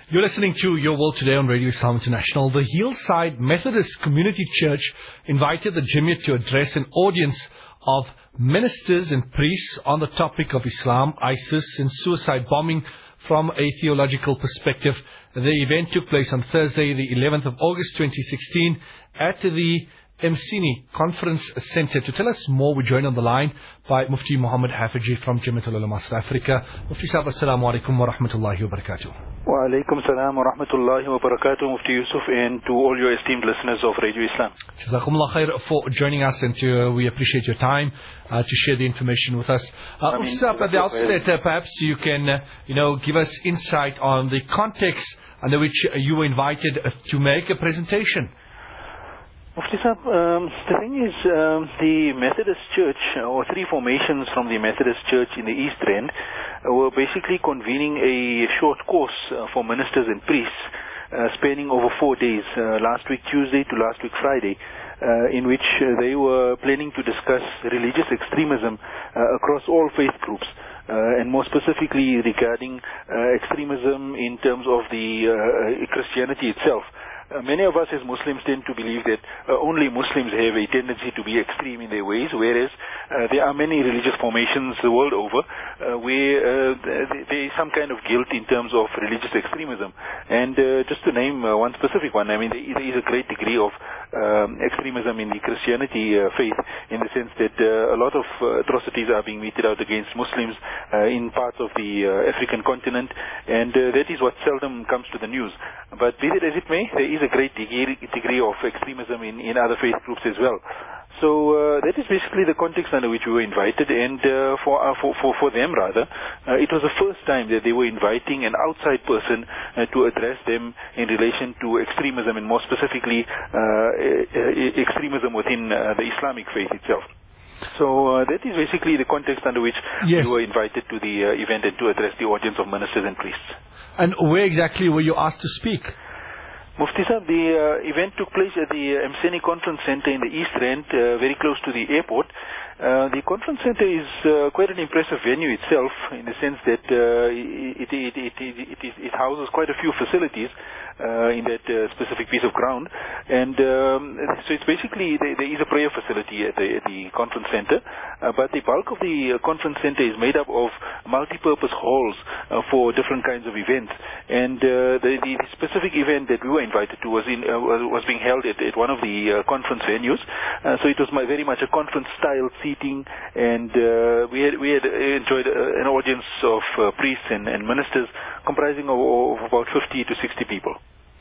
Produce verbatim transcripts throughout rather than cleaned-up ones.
You're listening to Your World Today on Radio Islam International. The Hillside Methodist Community Church invited the Jamiat to address an audience of ministers and priests on the topic of Islam, ISIS and suicide bombing from a theological perspective. The event took place on Thursday, the eleventh of August twenty sixteen at the Msini Conference Center. To tell us more, we're joined on the line by Mufti Muhammad Hafiji from Jamiat Ulama South Africa. Mufti Sahib, assalamu alaikum wa rahmatullahi wa barakatuh. Wa alaikum salam wa rahmatullahi wa barakatuh, Mufti Yusuf, and to all your esteemed listeners of Radio Islam. Jazakumullah khair for joining us, and to, uh, we appreciate your time uh, to share the information with us. Uh, Mufti Sahib, at the outset, uh, perhaps you can uh, you know, give us insight on the context under which uh, you were invited uh, to make a presentation. Mufti Sahib, um, the thing is, um, the Methodist Church, or three formations from the Methodist Church in the East End, uh, were basically convening a short course uh, for ministers and priests, uh, spanning over four days, uh, last week Tuesday to last week Friday, uh, in which uh, they were planning to discuss religious extremism uh, across all faith groups. Uh, and more specifically regarding uh, extremism in terms of the uh, Christianity itself. Uh, many of us as Muslims tend to believe that uh, only Muslims have a tendency to be extreme in their ways, whereas uh, there are many religious formations the world over uh, where uh, there is some kind of guilt in terms of religious extremism. And uh, just to name uh, one specific one, I mean, there is a great degree of um, extremism in the Christianity uh, faith, in the sense that uh, a lot of uh, atrocities are being meted out against Muslims uh, in parts of the uh, African continent, and uh, that is what seldom comes to the news. But be it as it may, there is a great degree, degree of extremism in, in other faith groups as well. So uh, that is basically the context under which we were invited, and uh, for, uh, for for for them rather, uh, it was the first time that they were inviting an outside person uh, to address them in relation to extremism, and more specifically uh, extremism within uh, the Islamic faith itself. So uh, that is basically the context under which yes. we were invited to the uh, event and to address the audience of ministers and priests. And where exactly were you asked to speak? Mufti Sahib, the uh, event took place at the uh, Msini Conference Center in the East End, uh, very close to the airport. Uh, the conference center is uh, quite an impressive venue itself, in the sense that uh, it, it, it, it, it, is, it houses quite a few facilities uh, in that uh, specific piece of ground. And um, so it's basically, there, there is a prayer facility at the, at the conference center, uh, but the bulk of the uh, conference center is made up of multi-purpose halls uh, for different kinds of events. And uh, the, the specific event that we were invited to was, in, uh, was being held at, at one of the uh, conference venues. Uh, so it was my, very much a conference-style seating, and uh, we had we had enjoyed uh, an audience of uh, priests and, and ministers comprising of, of about fifty to sixty people.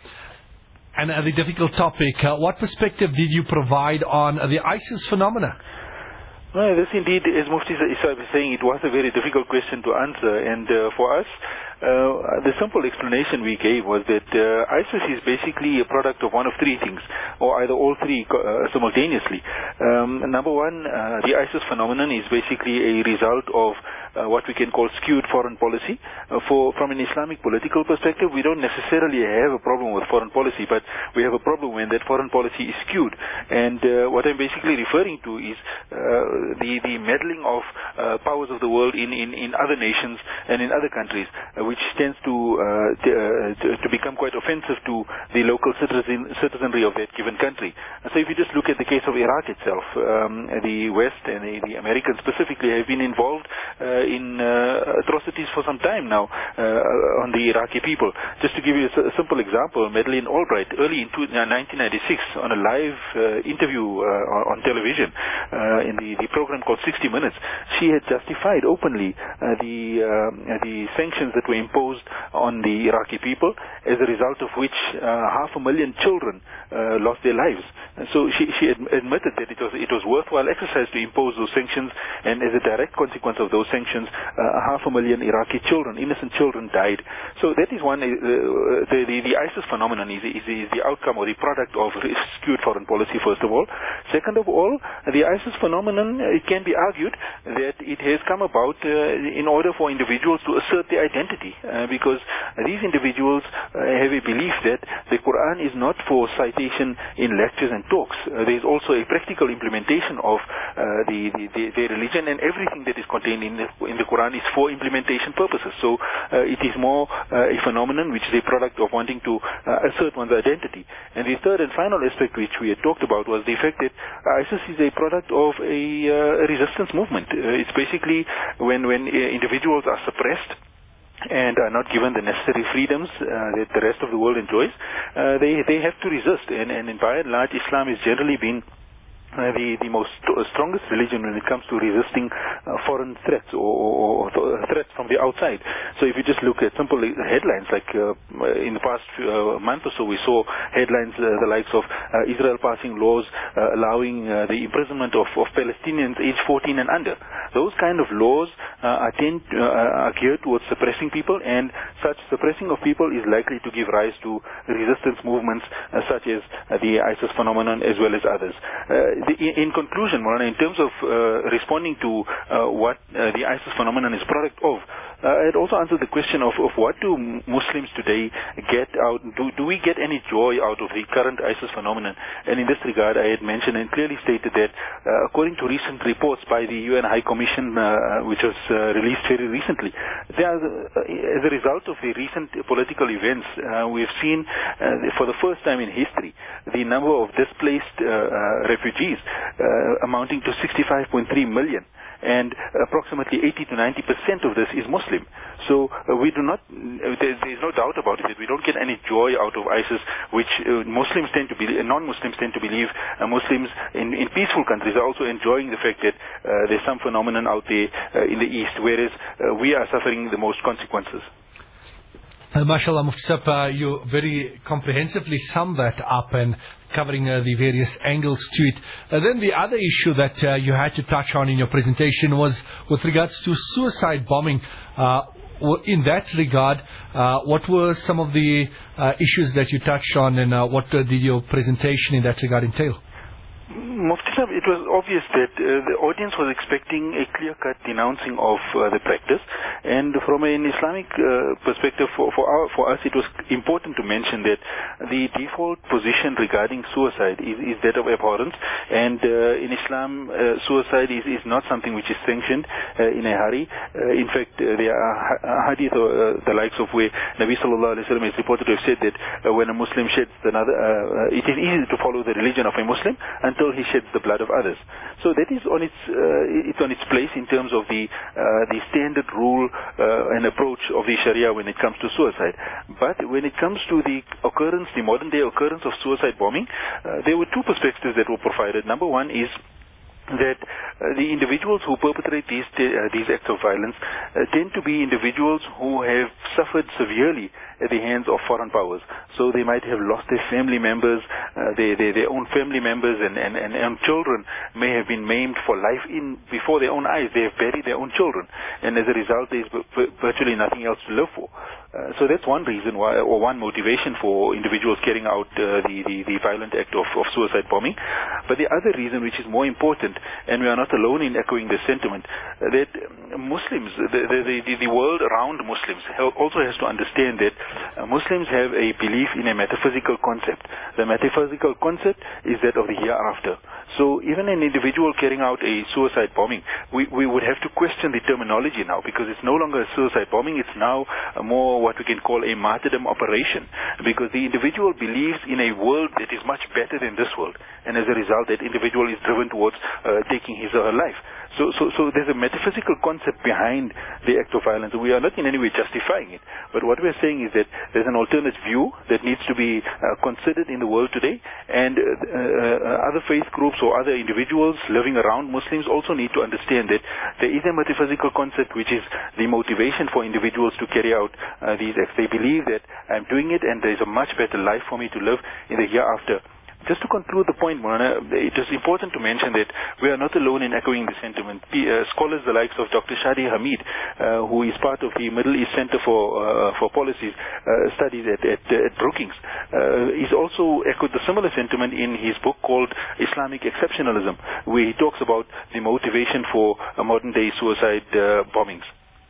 And uh, the difficult topic, uh, what perspective did you provide on uh, the ISIS phenomena? Well, this indeed, as Mufti Isa was saying, it was a very difficult question to answer, and uh, for us, Uh, the simple explanation we gave was that uh, ISIS is basically a product of one of three things, or either all three uh, simultaneously. Um, number one, uh, the ISIS phenomenon is basically a result of uh, what we can call skewed foreign policy. Uh, for from an Islamic political perspective, we don't necessarily have a problem with foreign policy, but we have a problem when that foreign policy is skewed. And uh, what I'm basically referring to is uh, the the meddling of uh, powers of the world in, in, in other nations and in other countries, uh, which tends to, uh, to, uh, to to become quite offensive to the local citizen, citizenry of that given country. And so if you just look at the case of Iraq itself, um, the West and the, the Americans specifically have been involved uh, in uh, atrocities for some time now uh, on the Iraqi people. Just to give you a, a simple example, Madeleine Albright, early in nineteen ninety-six, on a live uh, interview uh, on television uh, in the, the program called sixty minutes, she had justified openly uh, the, uh, the sanctions that were imposed on the Iraqi people, as a result of which uh, half a million children uh, lost their lives. And so she, she ad admitted that it was it was worthwhile exercise to impose those sanctions, and as a direct consequence of those sanctions, uh, half a million Iraqi children, innocent children, died. So that is one. Uh, the, the the ISIS phenomenon is, is is the outcome or the product of skewed foreign policy. First of all, second of all, the ISIS phenomenon, it can be argued that it has come about uh, in order for individuals to assert their identity. Uh, because these individuals uh, have a belief that the Quran is not for citation in lectures and talks. Uh, there is also a practical implementation of uh, the, the, the, their religion and everything that is contained in it in the Quran is for implementation purposes. So uh, it is more uh, a phenomenon which is a product of wanting to uh, assert one's identity. And the third and final aspect which we had talked about was the fact that ISIS is a product of a, uh, a resistance movement. Uh, it's basically when, when uh, individuals are suppressed and are not given the necessary freedoms uh, that the rest of the world enjoys, uh, they they have to resist. And, and by and large, Islam has generally been Uh, the, the most st- strongest religion when it comes to resisting uh, foreign threats or, or, or th- threats from the outside. So if you just look at simple headlines, like uh, in the past uh, month or so, we saw headlines uh, the likes of uh, Israel passing laws uh, allowing uh, the imprisonment of, of Palestinians aged fourteen and under. Those kind of laws uh, are, tend, uh, are geared towards suppressing people, and such suppressing of people is likely to give rise to resistance movements uh, such as uh, the ISIS phenomenon as well as others. Uh, The, in conclusion, Maulana, in terms of uh, responding to uh, what uh, the ISIS phenomenon is product of, uh, I'd also answered the question of, of what do Muslims today get out, do, do we get any joy out of the current ISIS phenomenon? And in this regard, I had mentioned and clearly stated that uh, according to recent reports by the U N High Commission, uh, which was uh, released very recently, there are, uh, as a result of the recent political events, uh, we've seen uh, for the first time in history the number of displaced uh, uh, refugees Uh, amounting to sixty-five point three million, and approximately eighty to ninety percent of this is Muslim. So uh, we do not, uh, there, there is no doubt about it that we don't get any joy out of ISIS, which uh, Muslims tend to believe, non-Muslims tend to believe uh, Muslims in, in peaceful countries are also enjoying the fact that uh, there's some phenomenon out there uh, in the East, whereas uh, we are suffering the most consequences. Uh, MashaAllah, Mufti Sahib, uh, you very comprehensively summed that up and covering uh, the various angles to it. Uh, then the other issue that uh, you had to touch on in your presentation was with regards to suicide bombing. Uh, in that regard, uh, what were some of the uh, issues that you touched on, and uh, what uh, did your presentation in that regard entail? Mufti Sahib, it was obvious that uh, the audience was expecting a clear-cut denouncing of uh, the practice, and from an Islamic uh, perspective, for for, our, for us, it was important to mention that the default position regarding suicide is, is that of abhorrence, and uh, in Islam, uh, suicide is, is not something which is sanctioned uh, in a hurry. Uh, in fact, uh, there are hadith or uh, the likes of where Nabi sallallahu alaihi wasallam is reported to have said that uh, when a Muslim sheds another, uh, it is easy to follow the religion of a Muslim until he sheds the blood of others. So that is on its uh, it's on its place in terms of the uh, the standard rule uh, and approach of the Sharia when it comes to suicide. But when it comes to the occurrence, the modern day occurrence of suicide bombing, uh, there were two perspectives that were provided. Number one is that uh, the individuals who perpetrate these uh, these acts of violence uh, tend to be individuals who have suffered severely at the hands of foreign powers. So they might have lost their family members, uh, their, their their own family members, and, and, and, and children may have been maimed for life in before their own eyes. They have buried their own children, and as a result, there's virtually nothing else to live for. Uh, so that's one reason why, or one motivation for individuals carrying out uh, the, the, the violent act of, of suicide bombing. But the other reason, which is more important, and we are not alone in echoing this sentiment, uh, that Muslims, the, the, the, the world around Muslims also has to understand that uh, Muslims have a belief in a metaphysical concept. The metaphysical concept is that of the hereafter. So even an individual carrying out a suicide bombing, we, we would have to question the terminology now, because it's no longer a suicide bombing, it's now a more what we can call a martyrdom operation, because the individual believes in a world that is much better than this world, and as a result that individual is driven towards uh, taking his or her life. So, so, so there's a metaphysical concept behind the act of violence. We are not in any way justifying it, but what we're saying is that there's an alternate view that needs to be uh, considered in the world today, and uh, uh, other faith groups or other individuals living around Muslims also need to understand that there is a metaphysical concept which is the motivation for individuals to carry out uh, these acts. They believe that I'm doing it and there's a much better life for me to live in the hereafter. Just to conclude the point, Maulana, it is important to mention that we are not alone in echoing the sentiment. Uh, scholars the likes of Doctor Shadi Hamid, uh, who is part of the Middle East Center for uh, for Policies uh, Studies at, at, at Brookings, uh, he's also echoed the similar sentiment in his book called Islamic Exceptionalism, where he talks about the motivation for uh, modern-day suicide uh, bombings.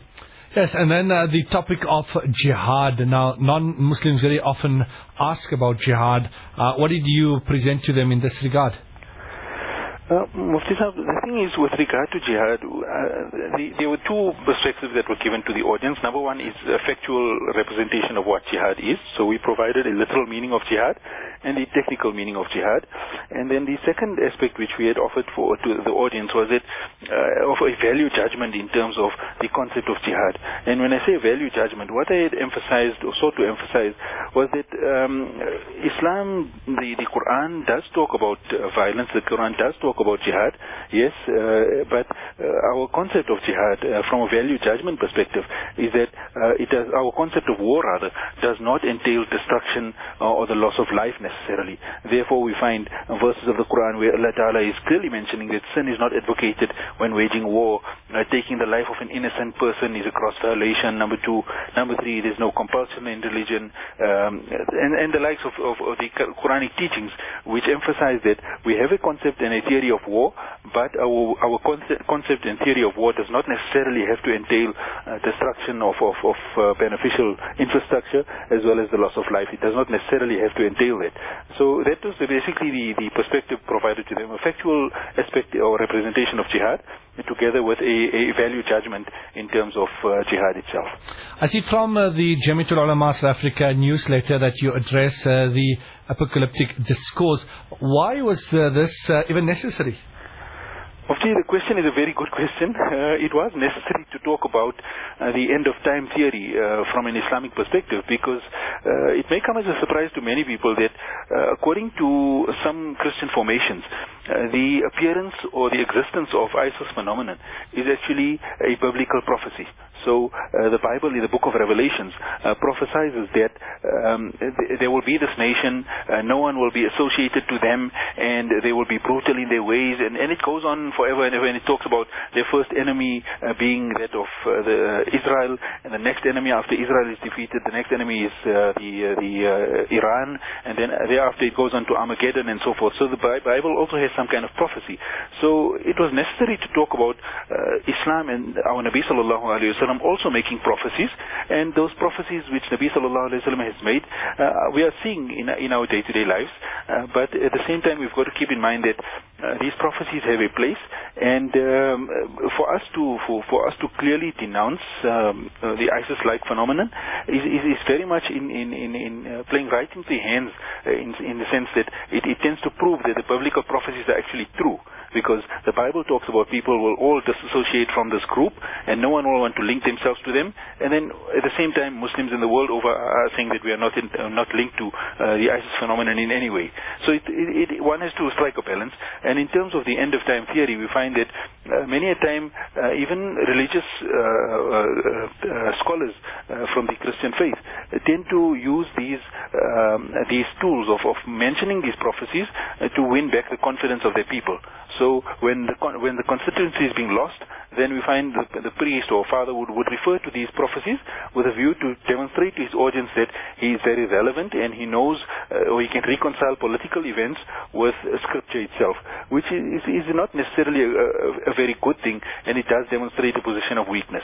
Yes, and then uh, the topic of jihad. Now, non-Muslims very often ask about jihad. Uh, what did you present to them in this regard? Uh, Mufti Sahib, the thing is, with regard to jihad, uh, the, there were two perspectives that were given to the audience. Number one is a factual representation of what jihad is. So we provided a literal meaning of jihad and the technical meaning of jihad. And then the second aspect which we had offered for to the audience was that uh, of a value judgment in terms of the concept of jihad. And when I say value judgment, what I had emphasized or sought to emphasize was that um, Islam, the, the Quran does talk about uh, violence. The Quran does talk about jihad, yes, uh, but uh, our concept of jihad uh, from a value judgment perspective is that uh, it does, our concept of war rather does not entail destruction uh, or the loss of life necessarily. Therefore we find uh, verses of the Quran where Allah Ta'ala is clearly mentioning that sin is not advocated when waging war. Uh, taking the life of an innocent person is a gross violation. Number two, number three, there's no compulsion in religion, um, and, and the likes of, of, of the Quranic teachings which emphasize that we have a concept and a theory of war, but our, our concept, concept and theory of war does not necessarily have to entail uh, destruction of, of, of uh, beneficial infrastructure as well as the loss of life. It does not necessarily have to entail that. So that was the, basically the, the perspective provided to them, a factual aspect or representation of jihad together with a, a value judgment in terms of uh, jihad itself. I see from uh, the Jamiatul Ulama South Africa newsletter that you address uh, the apocalyptic discourse. Why was uh, this uh, even necessary? Mufti, the question is a very good question. Uh, it was necessary to talk about uh, the end of time theory uh, from an Islamic perspective because uh, it may come as a surprise to many people that uh, according to some Christian formations, uh, the appearance or the existence of ISIS phenomenon is actually a biblical prophecy. So uh, the Bible in the book of Revelations uh, prophesies that um, th- there will be this nation, uh, no one will be associated to them, and they will be brutal in their ways, and, and it goes on forever and ever, and it talks about their first enemy uh, being that of uh, the Israel, and the next enemy after Israel is defeated, the next enemy is uh, the, uh, the uh, Iran, and then thereafter it goes on to Armageddon and so forth. So the Bible also has some kind of prophecy. So it was necessary to talk about uh, Islam and our Nabi sallallahu alayhi wa sallam also making prophecies, and those prophecies which Nabi sallallahu alayhi wa sallam has made, uh, we are seeing in, in our day-to-day lives, uh, but at the same time we've got to keep in mind that uh, these prophecies have a place, and um, for us to for, for us to clearly denounce um, uh, the ISIS-like phenomenon is, is, is very much in, in, in, in uh, playing right into the hands uh, in, in the sense that it, it tends to prove that the biblical prophecies are actually true. Because the Bible talks about people will all disassociate from this group and no one will want to link themselves to them. And then at the same time, Muslims in the world over are saying that we are not in, uh, not linked to uh, the ISIS phenomenon in any way. So it, it, it, one has to strike a balance. And in terms of the end of time theory, we find that uh, many a time uh, even religious uh, uh, uh, scholars uh, from the Christian faith tend to use these um, these tools of, of mentioning these prophecies uh, to win back the confidence of their people. So when the when the constituency is being lost, then we find the, the priest or father would, would refer to these prophecies with a view to demonstrate to his audience that he is very relevant and he knows uh, or he can reconcile political events with uh, scripture itself, which is, is not necessarily a, a, a very good thing, and it does demonstrate a position of weakness.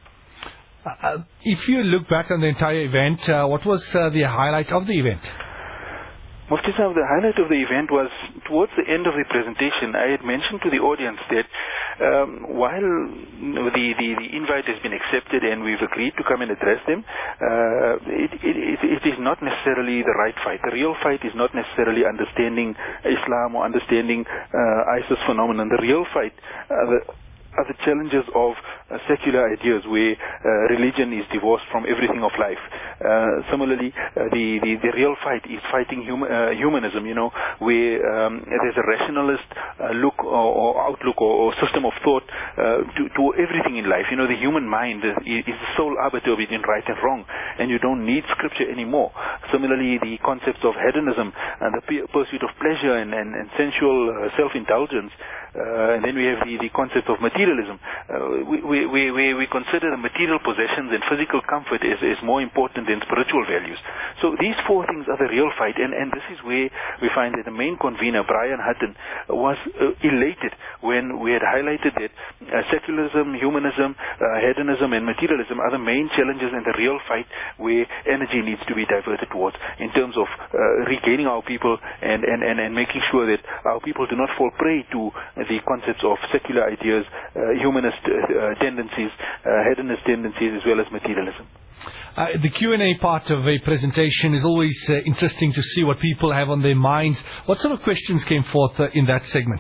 Uh, if you look back on the entire event, uh, what was uh, the highlight of the event? Mufti Sahib, the highlight of the event was towards the end of the presentation. I had mentioned to the audience that um, while the, the, the invite has been accepted and we've agreed to come and address them, uh, it, it, it is not necessarily the right fight. The real fight is not necessarily understanding Islam or understanding uh, ISIS phenomenon. The real fight uh, the, are the challenges of uh, secular ideas where uh, religion is divorced from everything of life. Uh, similarly, uh, the, the, the real fight is fighting hum, uh, humanism, you know, where um, there's a rationalist uh, look or, or outlook or, or system of thought uh, to, to everything in life. You know, the human mind is, is the sole arbiter between right and wrong, and you don't need scripture anymore. Similarly, the concepts of hedonism and the pursuit of pleasure and, and, and sensual uh, self-indulgence. Uh, and then we have the, the concept of materialism. Uh, we, we, we, we consider the material possessions and physical comfort as, as more important than spiritual values. So these four things are the real fight, and, and this is where we find that the main convener, Brian Hutton, was uh, elated when we had highlighted that uh, secularism, humanism, uh, hedonism, and materialism are the main challenges in the real fight where energy needs to be diverted towards in terms of uh, regaining our people and, and, and, and making sure that our people do not fall prey to the concepts of secular ideas, uh, humanist uh, tendencies, uh, hedonist tendencies, as well as materialism. Uh, the Q and A part of a presentation is always uh, interesting to see what people have on their minds. What sort of questions came forth uh, in that segment?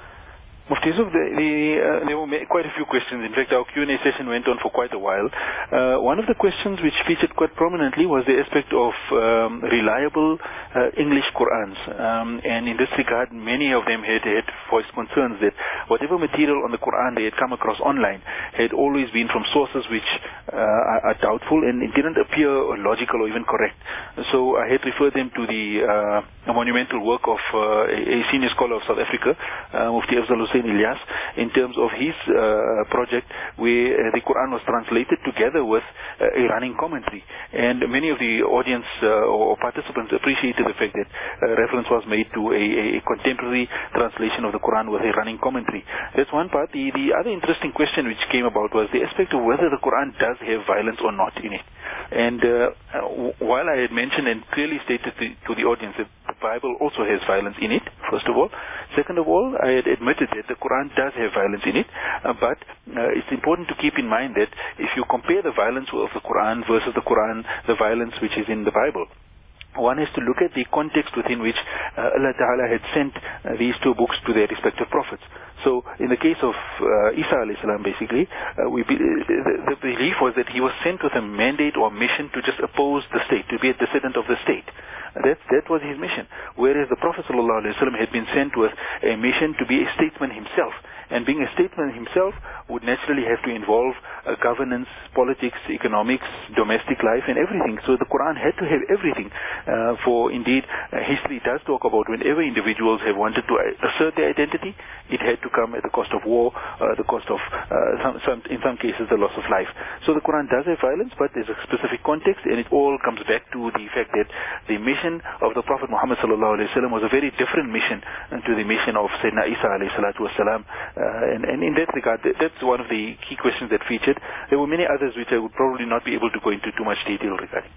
Mufti Yusuf, the, the, uh, there were quite a few questions. In fact, our Q and A session went on for quite a while. Uh, one of the questions which featured quite prominently was the aspect of um, reliable uh, English Qur'ans. Um, and in this regard, many of them had, had voiced concerns that whatever material on the Qur'an they had come across online had always been from sources which uh, are, are doubtful, and it didn't appear logical or even correct. So I had referred them to the uh, monumental work of uh, a, a senior scholar of South Africa, uh, Mufti Afzal Hussain Ilyas, in terms of his uh, project where uh, the Quran was translated together with uh, a running commentary. And many of the audience uh, or participants appreciated the fact that uh, reference was made to a, a contemporary translation of the Quran with a running commentary. That's one part. The, the other interesting question which came about was the aspect of whether the Quran does have violence or not in it. And uh, while I had mentioned and clearly stated to, to the audience that the Bible also has violence in it, first of all. Second of all, I had admitted that the Quran does have violence in it, uh, but uh, it's important to keep in mind that if you compare the violence of the Quran versus the Quran, the violence which is in the Bible, one has to look at the context within which uh, Allah Ta'ala had sent uh, these two books to their respective prophets. So in the case of uh, Isa alayhi salam, basically, uh, we be, the, the belief was that he was sent with a mandate or mission to just oppose the state, to be a dissident of the state. That, that was his mission. Whereas the Prophet sallallahu alaihi wasallam had been sent with a mission to be a statesman himself. And being a statesman himself would naturally have to involve uh, governance, politics, economics, domestic life, and everything. So the Quran had to have everything. Uh, for indeed, uh, history does talk about whenever individuals have wanted to assert their identity, it had to come at the cost of war, uh, the cost of, uh, some, some, in some cases, the loss of life. So the Quran does have violence, but there's a specific context, and it all comes back to the fact that the mission of the Prophet Muhammad sallallahu alaihi wasallam was a very different mission to the mission of Sayyidina Isa alayhi salatu wasalam. Uh, and, and in that regard, that, that's one of the key questions that featured. There were many others which I would probably not be able to go into too much detail regarding.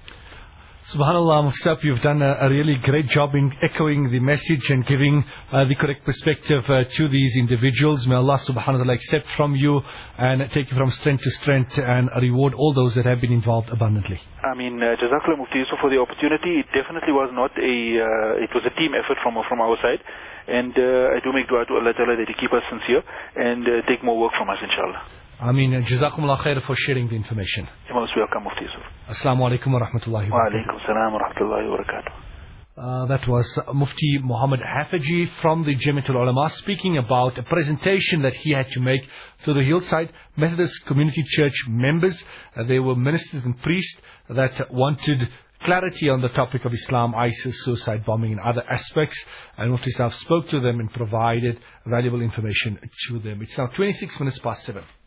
Subhanallah, Mufti, you've done a, a really great job in echoing the message and giving uh, the correct perspective uh, to these individuals. May Allah subhanahu wa ta'ala accept from you and take you from strength to strength and reward all those that have been involved abundantly. I mean, uh, Jazakallah Mufti Yusuf for the opportunity. It definitely was not a, uh, it was a team effort from from our side. And uh, I do make dua to Allah Ta'ala that He keep us sincere and uh, take more work from us, inshallah. Ameen. Jazakumullah khair for sharing the information. You're most welcome, Mufti Yusuf. Assalamu alaikum wa rahmatullahi wa barakatuh. Wa alaikum salam wa rahmatullahi wa barakatuh. Uh, that was Mufti Muhammad Hafaji from the Jamiatul Ulama speaking about a presentation that he had to make to the Hillside Methodist Community Church members. Uh, they were ministers and priests that wanted clarity on the topic of Islam, ISIS, suicide bombing and other aspects. And Mufti Sahib spoke to them and provided valuable information to them. It's now twenty-six minutes past seven.